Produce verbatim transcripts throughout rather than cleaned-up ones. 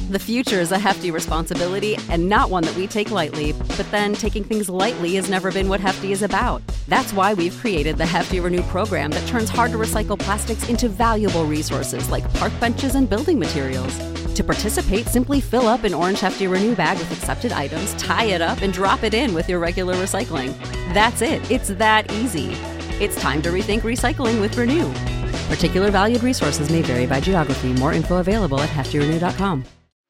The future is a hefty responsibility and not one that we take lightly, but then taking things lightly has never been what Hefty is about. That's why we've created the Hefty Renew program that turns hard-to-recycle plastics into valuable resources like park benches and building materials. To participate, simply fill up an orange Hefty Renew bag with accepted items, tie it up, and drop it in with your regular recycling. That's it. It's that easy. It's time to rethink recycling with Renew. Particular valued resources may vary by geography. More info available at hefty renew dot com.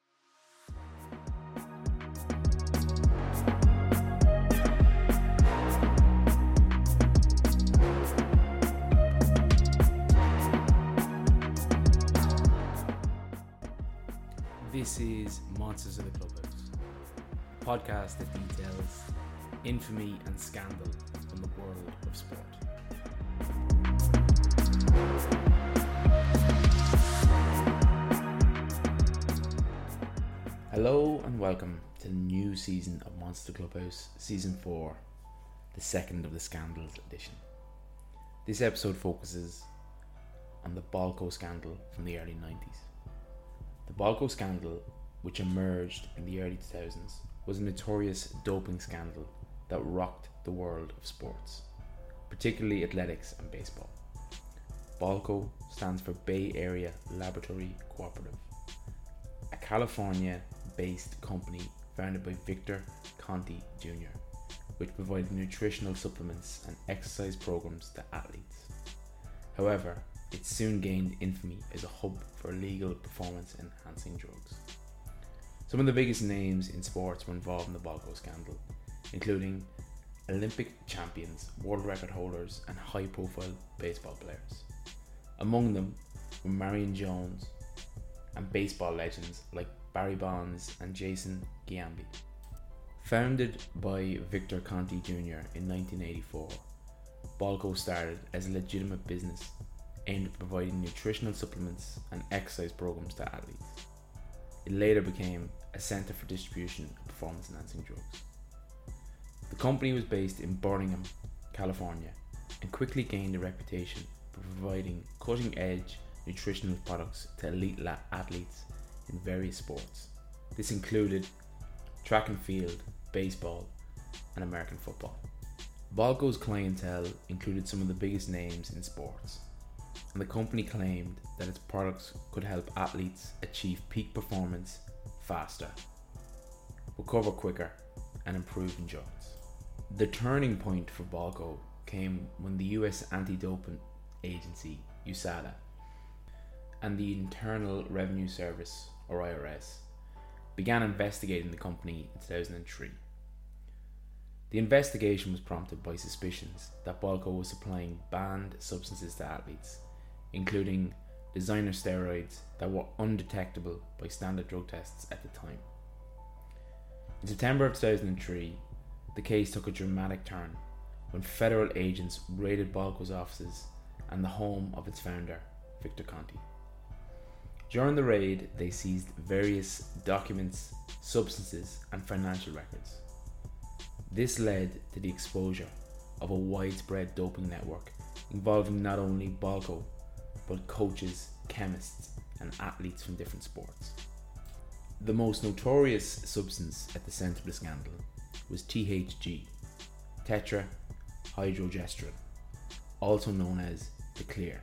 This is Monsters of the Clubhouse, a podcast that details infamy and scandal from the world of sport. Hello and welcome to the new season of Monster Clubhouse, Season four, the second of the Scandals edition. This episode focuses on the Balco scandal from the early nineties. The Balco scandal, which emerged in the early two thousands, was a notorious doping scandal that rocked the world of sports, particularly athletics and baseball. Balco stands for Bay Area Laboratory Cooperative, a California-based company founded by Victor Conte Junior, which provided nutritional supplements and exercise programs to athletes. However, it soon gained infamy as a hub for illegal performance-enhancing drugs. Some of the biggest names in sports were involved in the Balco scandal, including Olympic champions, world record holders, and high-profile baseball players. Among them were Marion Jones and baseball legends like Barry Bonds and Jason Giambi. Founded by Victor Conte Junior in nineteen eighty-four, Balco started as a legitimate business aimed at providing nutritional supplements and exercise programs to athletes. It later became a centre for distribution of performance-enhancing drugs. The company was based in Birmingham, California, and quickly gained a reputation for providing cutting-edge nutritional products to elite la- athletes in various sports. This included track and field, baseball, and American football. Balco's clientele included some of the biggest names in sports, and the company claimed that its products could help athletes achieve peak performance faster, recover quicker, and improve endurance. The turning point for Balco came when the U S Anti-Doping Agency, U S A D A, and the Internal Revenue Service, or I R S, began investigating the company in two thousand three. The investigation was prompted by suspicions that Balco was supplying banned substances to athletes, including designer steroids that were undetectable by standard drug tests at the time. In September of two thousand three, the case took a dramatic turn when federal agents raided Balco's offices and the home of its founder, Victor Conte. During the raid, they seized various documents, substances, and financial records. This led to the exposure of a widespread doping network involving not only Balco, but coaches, chemists, and athletes from different sports. The most notorious substance at the centre of the scandal was T H G, tetrahydrogesterone, also known as the Clear.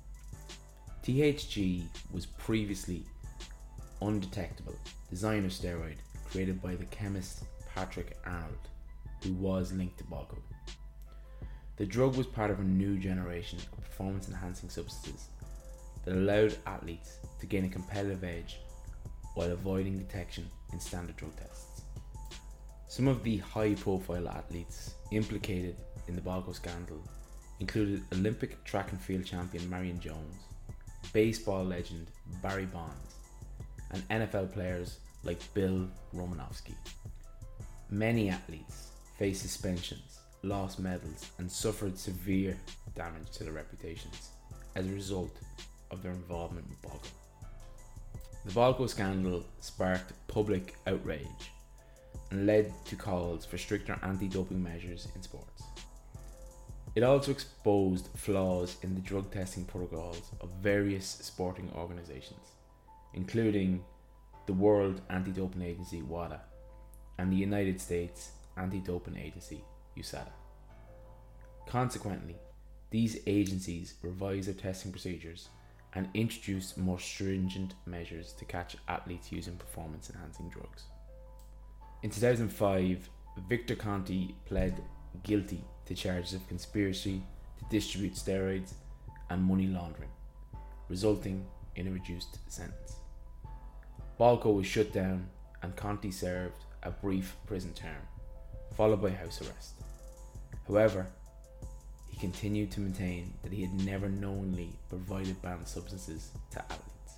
T H G was previously undetectable designer steroid created by the chemist Patrick Arnold, who was linked to Balco. The drug was part of a new generation of performance-enhancing substances that allowed athletes to gain a competitive edge while avoiding detection in standard drug tests. Some of the high-profile athletes implicated in the Balco scandal included Olympic track and field champion Marion Jones, baseball legend Barry Bonds, and N F L players like Bill Romanowski. Many athletes faced suspensions, lost medals, and suffered severe damage to their reputations as a result of their involvement with Balco. The Balco scandal sparked public outrage and led to calls for stricter anti-doping measures in sports. It also exposed flaws in the drug testing protocols of various sporting organisations, including the World Anti-Doping Agency WADA, and the United States Anti-Doping Agency U S A D A. Consequently, these agencies revised their testing procedures and introduced more stringent measures to catch athletes using performance-enhancing drugs. In two thousand five, Victor Conti pled guilty to charges of conspiracy to distribute steroids and money laundering, resulting in a reduced sentence. Balco was shut down and Conti served a brief prison term, followed by house arrest. However, he continued to maintain that he had never knowingly provided banned substances to athletes.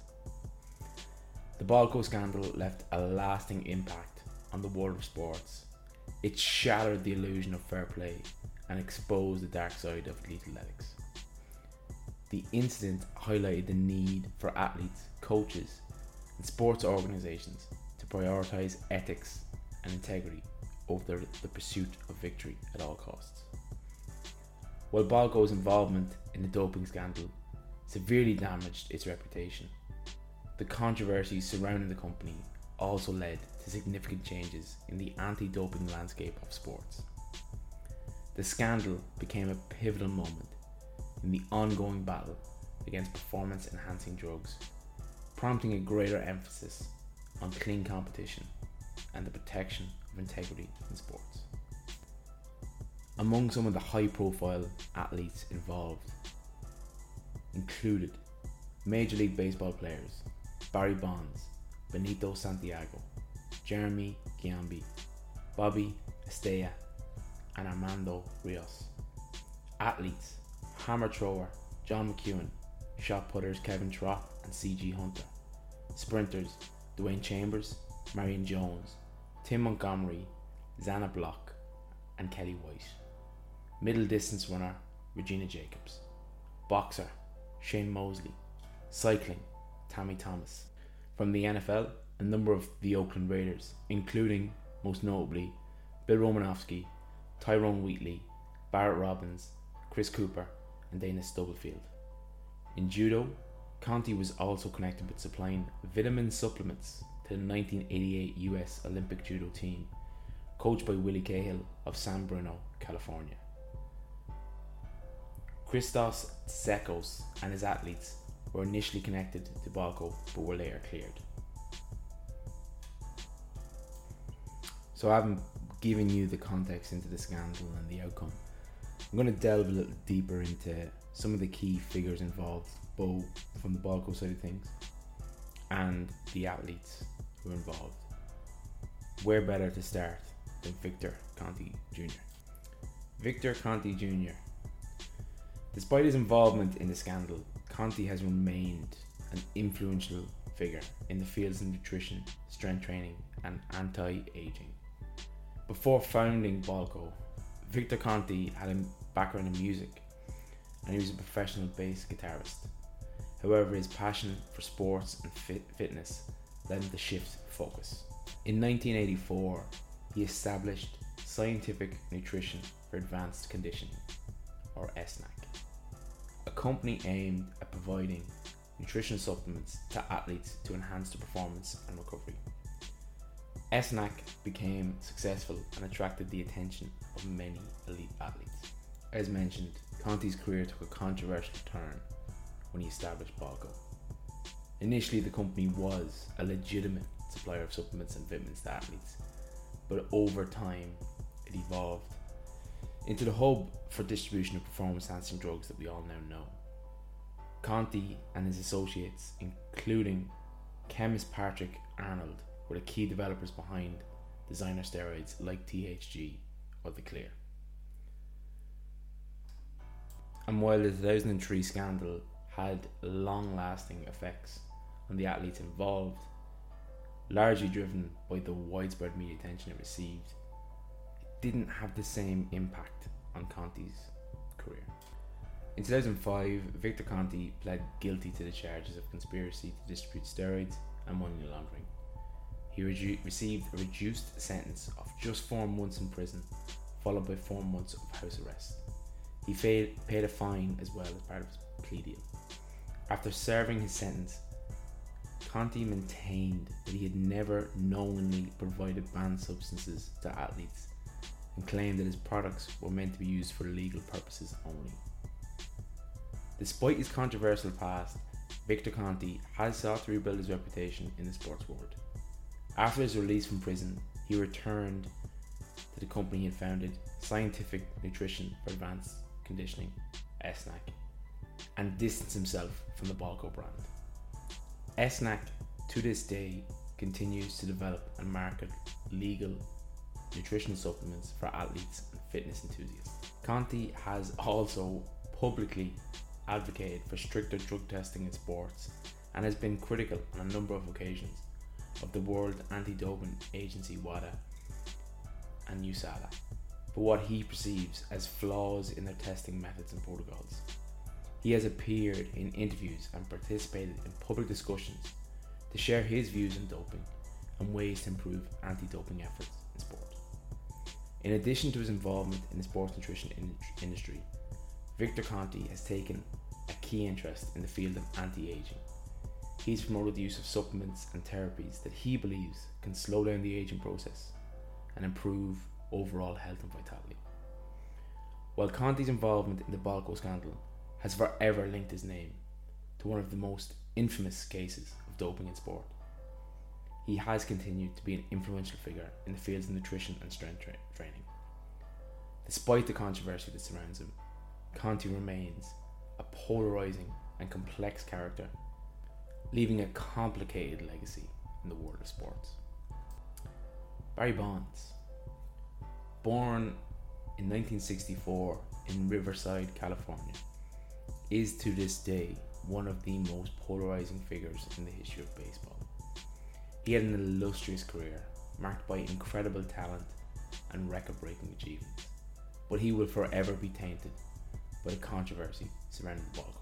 The Balco scandal left a lasting impact on the world of sports. It shattered the illusion of fair play and exposed the dark side of elite athletics. The incident highlighted the need for athletes, coaches, and sports organisations to prioritise ethics and integrity over the pursuit of victory at all costs. While Balco's involvement in the doping scandal severely damaged its reputation, the controversies surrounding the company also led to significant changes in the anti-doping landscape of sports. The scandal became a pivotal moment in the ongoing battle against performance-enhancing drugs, prompting a greater emphasis on clean competition and the protection of integrity in sports. Among some of the high-profile athletes involved included Major League Baseball players Barry Bonds, Benito Santiago, Jeremy Giambi, Bobby Estrella, and Armando Rios. Athletes hammer thrower John McEwen, shot putters Kevin Trott and C G Hunter, sprinters Dwayne Chambers, Marion Jones, Tim Montgomery, Xana Block, and Kelly White. Middle distance runner Regina Jacobs, boxer Shane Mosley, cycling Tammy Thomas. From the N F L, a number of the Oakland Raiders, including, most notably, Bill Romanowski, Tyrone Wheatley, Barrett Robbins, Chris Cooper, and Dana Stubblefield. In judo, Conti was also connected with supplying vitamin supplements to the nineteen eighty-eight U S Olympic judo team, coached by Willie Cahill of San Bruno, California. Christos Tsekos and his athletes were initially connected to Balco but were later cleared. So I haven't given you the context into the scandal and the outcome. I'm going to delve a little deeper into some of the key figures involved, both from the Balco side of things and the athletes who are involved. Where better to start than Victor Conti Junior Victor Conti Junior Despite his involvement in the scandal, Conti has remained an influential figure in the fields of nutrition, strength training, and anti-aging. Before founding Balco, Victor Conti had a background in music, and he was a professional bass guitarist. However, his passion for sports and fit- fitness led him to shift focus. In nineteen eighty-four, he established Scientific Nutrition for Advanced Conditioning, or S N A C, a company aimed at providing nutritional supplements to athletes to enhance their performance and recovery. S N A C became successful and attracted the attention of many elite athletes. As mentioned, Conti's career took a controversial turn when he established Balco. Initially, the company was a legitimate supplier of supplements and vitamins to athletes, but over time it evolved into the hub for distribution of performance-enhancing drugs that we all now know. Conti and his associates, including chemist Patrick Arnold, were the key developers behind designer steroids like T H G or the Clear. And while the two thousand three scandal had long-lasting effects on the athletes involved, largely driven by the widespread media attention it received, it didn't have the same impact on Conti's career. In two thousand five, Victor Conti pled guilty to the charges of conspiracy to distribute steroids and money laundering. He re- received a reduced sentence of just four months in prison, followed by four months of house arrest. He paid, paid a fine as well as part of his plea deal. After serving his sentence, Conti maintained that he had never knowingly provided banned substances to athletes and claimed that his products were meant to be used for legal purposes only. Despite his controversial past, Victor Conti has sought to rebuild his reputation in the sports world. After his release from prison, he returned to the company he had founded, Scientific Nutrition for Advanced Conditioning, S N A C, and distanced himself from the Balco brand. S N A C, to this day, continues to develop and market legal nutritional supplements for athletes and fitness enthusiasts. Conti has also publicly advocated for stricter drug testing in sports and has been critical on a number of occasions of the World Anti-Doping Agency WADA and U S A D A for what he perceives as flaws in their testing methods and protocols. He has appeared in interviews and participated in public discussions to share his views on doping and ways to improve anti-doping efforts in sport. In addition to his involvement in the sports nutrition in- industry, Victor Conti has taken a key interest in the field of anti-aging. He's promoted the use of supplements and therapies that he believes can slow down the aging process and improve overall health and vitality. While Conti's involvement in the Balco scandal has forever linked his name to one of the most infamous cases of doping in sport, he has continued to be an influential figure in the fields of nutrition and strength tra- training. Despite the controversy that surrounds him, Conti remains a polarizing and complex character, leaving a complicated legacy in the world of sports. Barry Bonds, born in nineteen sixty-four in Riverside, California, is to this day one of the most polarizing figures in the history of baseball. He had an illustrious career marked by incredible talent and record-breaking achievements, but he will forever be tainted by the controversy surrounding the Balco.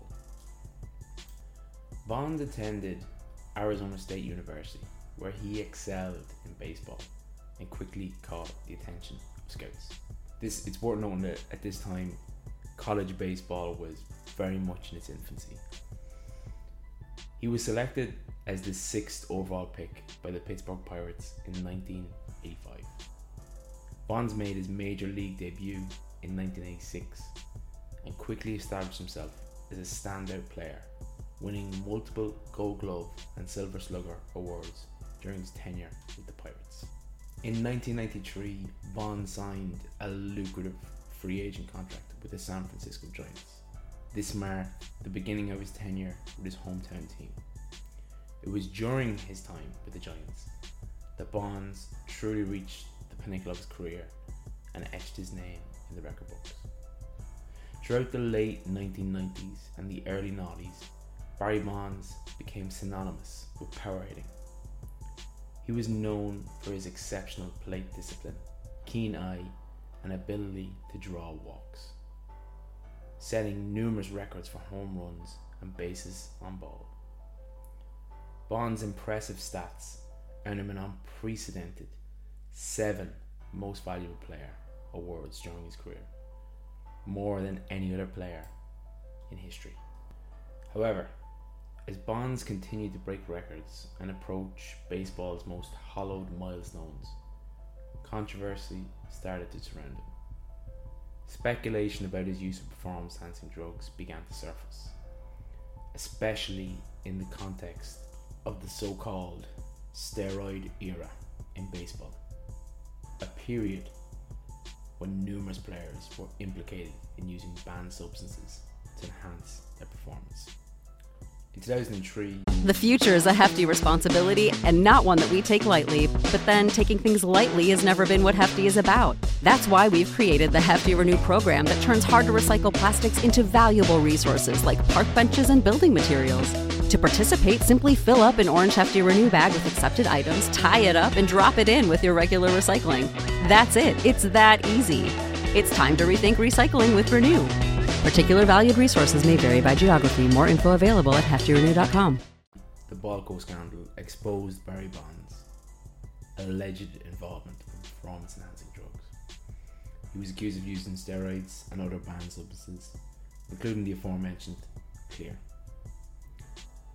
Bonds attended Arizona State University, where he excelled in baseball and quickly caught the attention of scouts. This it's worth noting that at this time, college baseball was very much in its infancy. He was selected as the sixth overall pick by the Pittsburgh Pirates in nineteen eighty-five. Bonds made his major league debut in nineteen eighty-six and quickly established himself as a standout player, winning multiple Gold Glove and Silver Slugger awards during his tenure with the Pirates. In nineteen ninety-three, Bonds signed a lucrative free agent contract with the San Francisco Giants. This marked the beginning of his tenure with his hometown team. It was during his time with the Giants that Bonds truly reached the pinnacle of his career and etched his name in the record books. Throughout the late nineteen nineties and the early noughties, Barry Bonds became synonymous with power hitting. He was known for his exceptional plate discipline, keen eye, and ability to draw walks, setting numerous records for home runs and bases on ball. Bonds' impressive stats earned him an unprecedented seven Most Valuable Player awards during his career, more than any other player in history. However, as Bonds continued to break records and approach baseball's most hallowed milestones, controversy started to surround him. Speculation about his use of performance-enhancing drugs began to surface, especially in the context of the so-called steroid era in baseball, a period when numerous players were implicated in using banned substances to enhance their performance. In two thousand three, The future is a hefty responsibility and not one that we take lightly, but then taking things lightly has never been what Hefty is about. That's why we've created the Hefty Renew program that turns hard-to-recycle plastics into valuable resources like park benches and building materials. To participate, simply fill up an orange Hefty Renew bag with accepted items, tie it up, and drop it in with your regular recycling. That's it. It's that easy. It's time to rethink recycling with Renew. Particular valued resources may vary by geography. More info available at hefty renew dot com. the Balco scandal exposed Barry Bonds' alleged involvement in performance-enhancing drugs. He was accused of using steroids and other banned substances, including the aforementioned Clear.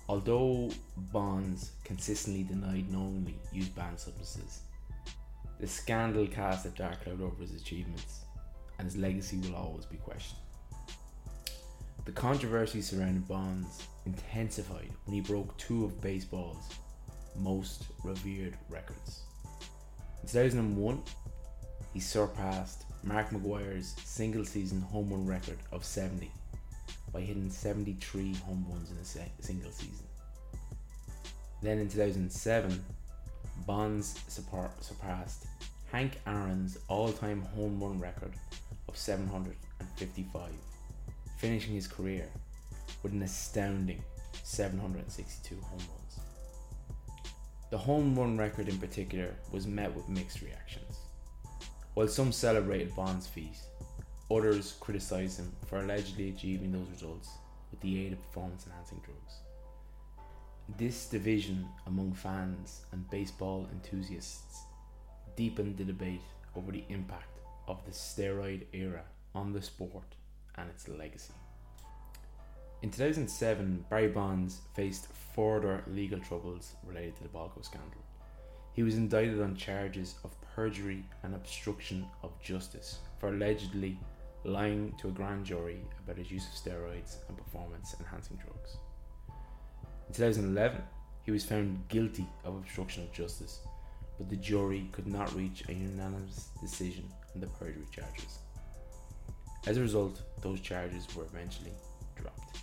Although Bonds consistently denied knowingly used banned substances, the scandal cast a dark cloud over his achievements, and his legacy will always be questioned. The controversy surrounding Bonds intensified when he broke two of baseball's most revered records. In two thousand one, he surpassed Mark McGwire's single-season home run record of seventy by hitting seventy-three home runs in a se- single season. Then in two thousand seven, Bonds surpa- surpassed Hank Aaron's all-time home run record of seven hundred fifty-five, finishing his career with an astounding seven hundred sixty-two home runs. The home run record in particular was met with mixed reactions. While some celebrated Bonds' feat, others criticised him for allegedly achieving those results with the aid of performance-enhancing drugs. This division among fans and baseball enthusiasts deepened the debate over the impact of the steroid era on the sport and its legacy. In two thousand seven, Barry Bonds faced further legal troubles related to the Balco scandal. He was indicted on charges of perjury and obstruction of justice for allegedly lying to a grand jury about his use of steroids and performance-enhancing drugs. In two thousand eleven, he was found guilty of obstruction of justice, but the jury could not reach a unanimous decision on the perjury charges. As a result, those charges were eventually dropped.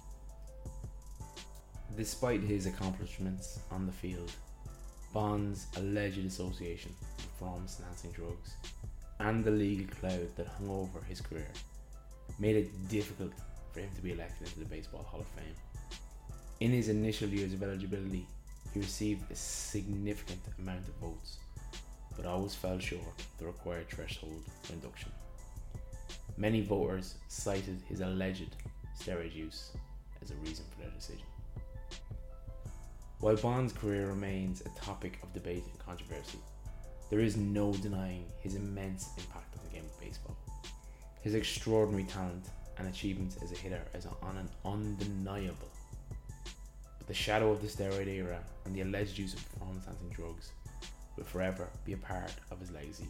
Despite his accomplishments on the field, Bonds' alleged association with performance-enhancing drugs and the legal cloud that hung over his career made it difficult for him to be elected into the Baseball Hall of Fame. In his initial years of eligibility, he received a significant amount of votes, but always fell short of the required threshold for induction. Many voters cited his alleged steroid use as a reason for their decision. While Bonds' career remains a topic of debate and controversy, there is no denying his immense impact on the game of baseball. His extraordinary talent and achievements as a hitter is on an undeniable. But the shadow of the steroid era and the alleged use of performance-enhancing drugs will forever be a part of his legacy.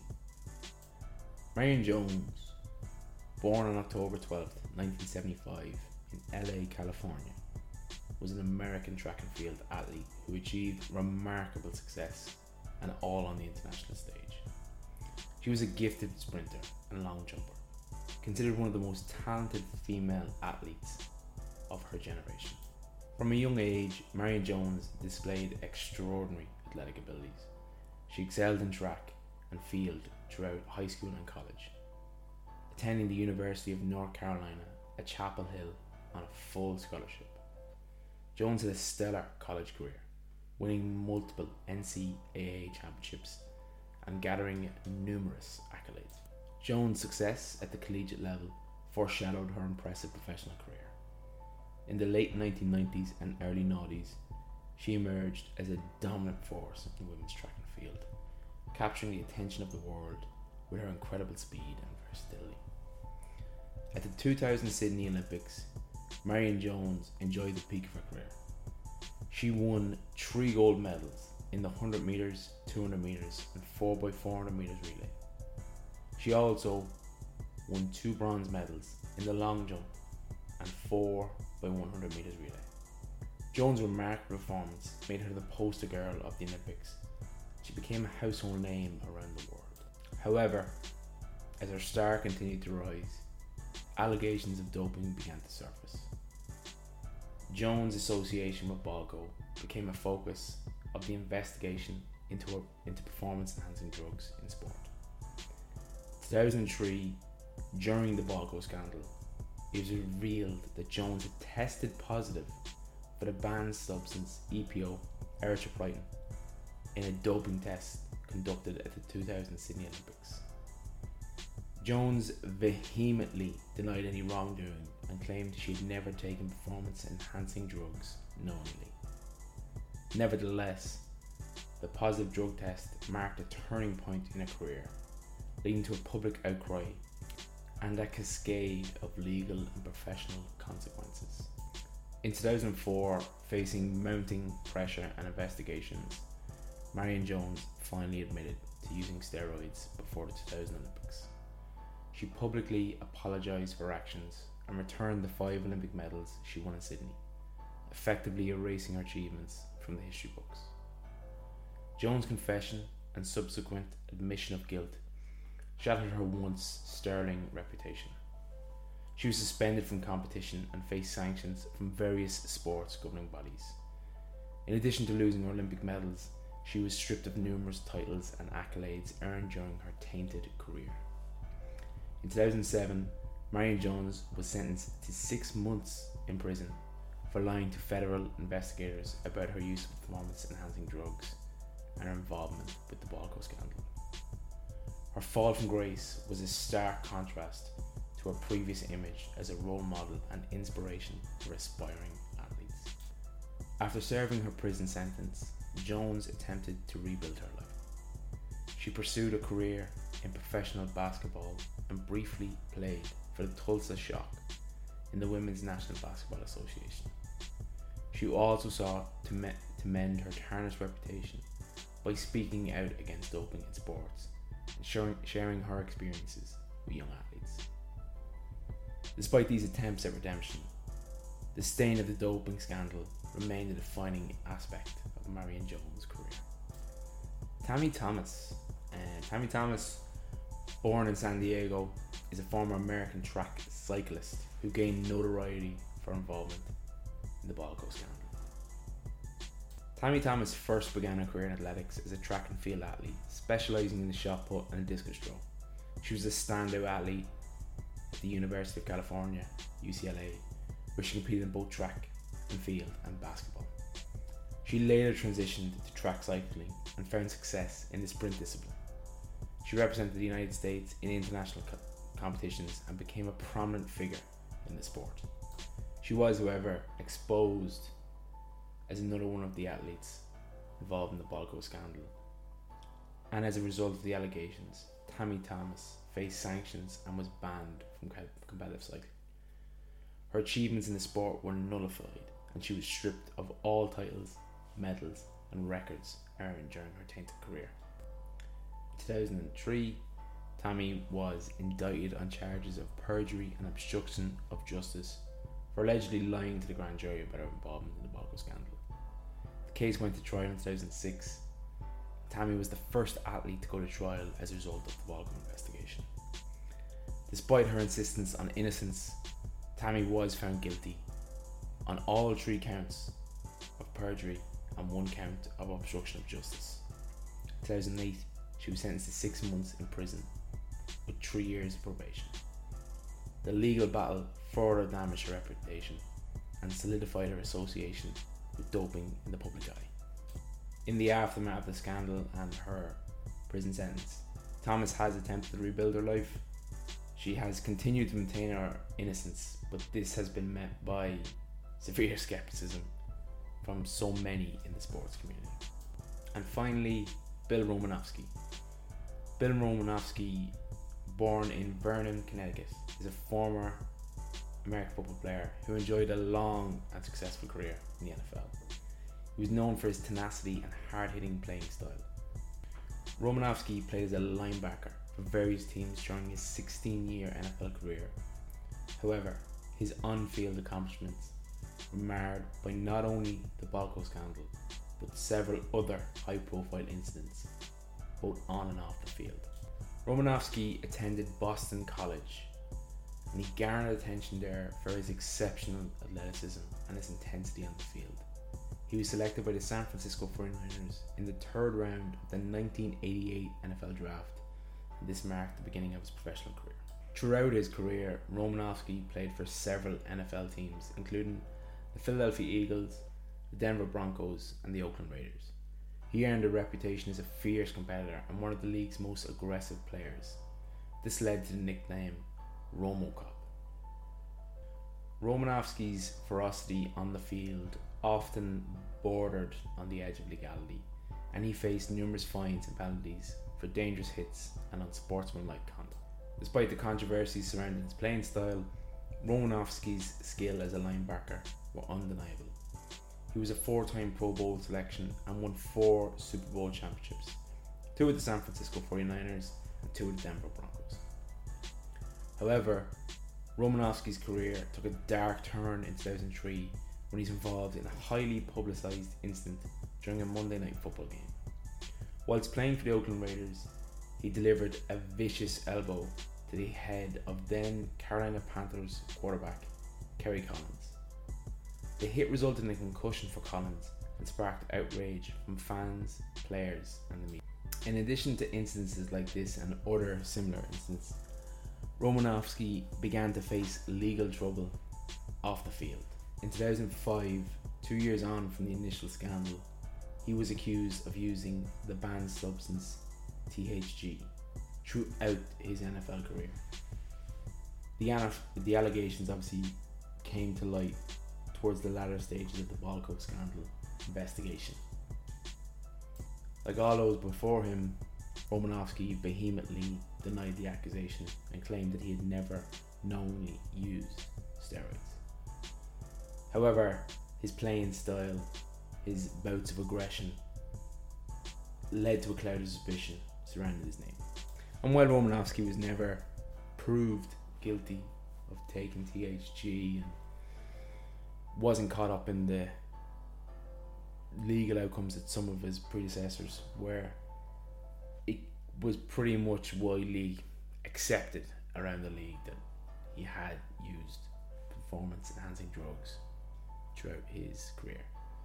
Marion Jones, born on October twelfth, nineteen seventy-five in L A, California, was an American track and field athlete who achieved remarkable success, and all on the international stage. She was a gifted sprinter and long jumper, considered one of the most talented female athletes of her generation. From a young age, Marion Jones displayed extraordinary athletic abilities. She excelled in track and field throughout high school and college, attending the University of North Carolina at Chapel Hill on a full scholarship. Jones had a stellar college career, winning multiple N C double A championships and gathering numerous accolades. Jones' success at the collegiate level foreshadowed her impressive professional career. In the late nineteen nineties and early noughties, she emerged as a dominant force in women's track and field, capturing the attention of the world with her incredible speed and versatility. At the two thousand Sydney Olympics, Marion Jones enjoyed the peak of her career. She won three gold medals in the one hundred meters, two hundred meters, and four by four hundred meters relay. She also won two bronze medals in the long jump and four by one hundred meters relay. Jones' remarkable performance made her the poster girl of the Olympics. She became a household name around the world. However, as her star continued to rise, allegations of doping began to surface. Jones' association with Balco became a focus of the investigation into, her, into performance-enhancing drugs in sport. In two thousand three, during the Balco scandal, it was revealed that Jones had tested positive for the banned substance E P O, erythropoietin, in a doping test conducted at the two thousand Sydney Olympics. Jones vehemently denied any wrongdoing and claimed she had never taken performance-enhancing drugs knowingly. Nevertheless, the positive drug test marked a turning point in her career, leading to a public outcry and a cascade of legal and professional consequences. In two thousand four, facing mounting pressure and investigations, Marion Jones finally admitted to using steroids before the two thousand Olympics. She publicly apologised for her actions and returned the five Olympic medals she won in Sydney, effectively erasing her achievements from the history books. Jones' confession and subsequent admission of guilt shattered her once sterling reputation. She was suspended from competition and faced sanctions from various sports governing bodies. In addition to losing her Olympic medals, she was stripped of numerous titles and accolades earned during her tainted career. In two thousand seven, Marion Jones was sentenced to six months in prison for lying to federal investigators about her use of performance-enhancing drugs and her involvement with the Balco scandal. Her fall from grace was a stark contrast to her previous image as a role model and inspiration for aspiring athletes. After serving her prison sentence, Jones attempted to rebuild her life. She pursued a career in professional basketball and briefly played for the Tulsa Shock in the Women's National Basketball Association. She also sought to, me- to mend her tarnished reputation by speaking out against doping in sports and sharing, sharing her experiences with young athletes. Despite these attempts at redemption, the stain of the doping scandal remained a defining aspect of Marion Jones' career. Tammy Thomas. Uh, Tammy Thomas, born in San Diego, is a former American track cyclist who gained notoriety for involvement in the Balco scandal. Tammy Thomas first began her career in athletics as a track and field athlete, specialising in the shot put and the discus throw. She was a standout athlete at the University of California, U C L A, where she competed in both track and field and basketball. She later transitioned to track cycling and found success in the sprint discipline. She represented the United States in international co- competitions and became a prominent figure in the sport. She was, however, exposed as another one of the athletes involved in the Balco scandal, and as a result of the allegations, Tammy Thomas faced sanctions and was banned from competitive cycling. Her achievements in the sport were nullified and she was stripped of all titles, medals and records earned during her tainted career. In two thousand three, Tammy was indicted on charges of perjury and obstruction of justice for allegedly lying to the grand jury about her involvement in the Balco scandal. The case went to trial in two thousand six. Tammy was the first athlete to go to trial as a result of the Balco investigation. Despite her insistence on innocence, Tammy was found guilty on all three counts of perjury and one count of obstruction of justice. In two thousand eight, she was sentenced to six months in prison with three years of probation. The legal battle further damaged her reputation and solidified her association with doping in the public eye. In the aftermath of the scandal and her prison sentence, Thomas has attempted to rebuild her life. She has continued to maintain her innocence, but this has been met by severe skepticism from so many in the sports community. And finally, Bill Romanowski. Bill Romanowski, born in Vernon, Connecticut, is a former American football player who enjoyed a long and successful career in the N F L. He was known for his tenacity and hard-hitting playing style. Romanowski played as a linebacker for various teams during his sixteen-year N F L career. However, his on-field accomplishments were marred by not only the Balco scandal, but several other high-profile incidents, both on and off the field. Romanowski attended Boston College, and he garnered attention there for his exceptional athleticism and his intensity on the field. He was selected by the San Francisco forty-niners in the third round of the nineteen eighty-eight N F L draft, and this marked the beginning of his professional career. Throughout his career, Romanowski played for several N F L teams, including the Philadelphia Eagles, the Denver Broncos, and the Oakland Raiders. He earned a reputation as a fierce competitor and one of the league's most aggressive players. This led to the nickname RomoCop. Romanowski's ferocity on the field often bordered on the edge of legality, and he faced numerous fines and penalties for dangerous hits and unsportsmanlike conduct. Despite the controversies surrounding his playing style, Romanowski's skill as a linebacker were undeniable. He was a four-time Pro Bowl selection and won four Super Bowl championships, two with the San Francisco forty-niners and two with the Denver Broncos. However, Romanowski's career took a dark turn in two thousand three when he's involved in a highly publicised incident during a Monday Night Football game. Whilst playing for the Oakland Raiders, he delivered a vicious elbow to the head of then Carolina Panthers quarterback Kerry Collins. The hit resulted in a concussion for Collins and sparked outrage from fans, players and the media. In addition to incidences like this and other similar incidents, Romanowski began to face legal trouble off the field. In two thousand five, two years on from the initial scandal, he was accused of using the banned substance T H C throughout his N F L career. The, anaf- the allegations obviously came to light towards the latter stages of the Balco scandal investigation. Like all those before him, Romanowski vehemently denied the accusation and claimed that he had never knowingly used steroids. However, his playing style, his bouts of aggression, led to a cloud of suspicion surrounding his name. And while Romanowski was never proved guilty of taking T H C and wasn't caught up in the legal outcomes that some of his predecessors were, it was pretty much widely accepted around the league that he had used performance enhancing drugs throughout his career.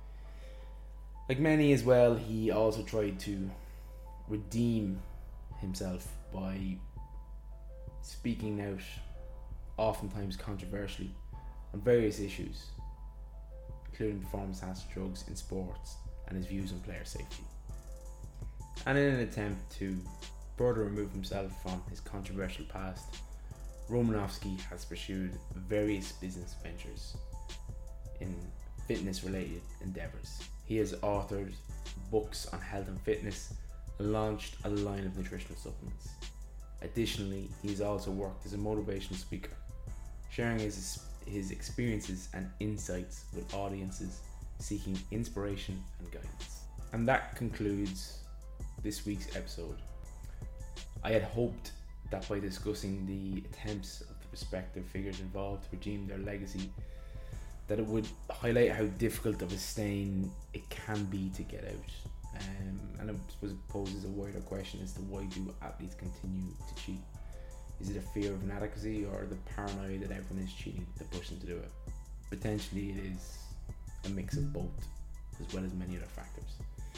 Like many as well, he also tried to redeem himself by speaking out, oftentimes controversially, on various issues, including performance enhancing drugs in sports and his views on player safety. And in an attempt to further remove himself from his controversial past, Romanowski has pursued various business ventures in fitness related endeavours. He has authored books on health and fitness and launched a line of nutritional supplements. Additionally, he has also worked as a motivational speaker, sharing his, his experiences and insights with audiences seeking inspiration and guidance. And that concludes this week's episode. I had hoped that by discussing the attempts of the respective figures involved to redeem their legacy, that it would highlight how difficult of a stain it can be to get out. Um, and I suppose it poses a wider question as to why do athletes continue to cheat? Is it a fear of inadequacy or the paranoia that everyone is cheating that pushes them to do it? Potentially it is a mix of both, as well as many other factors.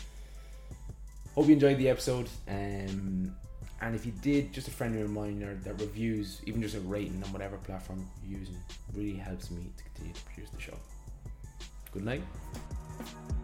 Hope you enjoyed the episode, um, and if you did, just a friendly reminder that reviews, even just a rating on whatever platform you're using, really helps me to continue to produce the show. Good night.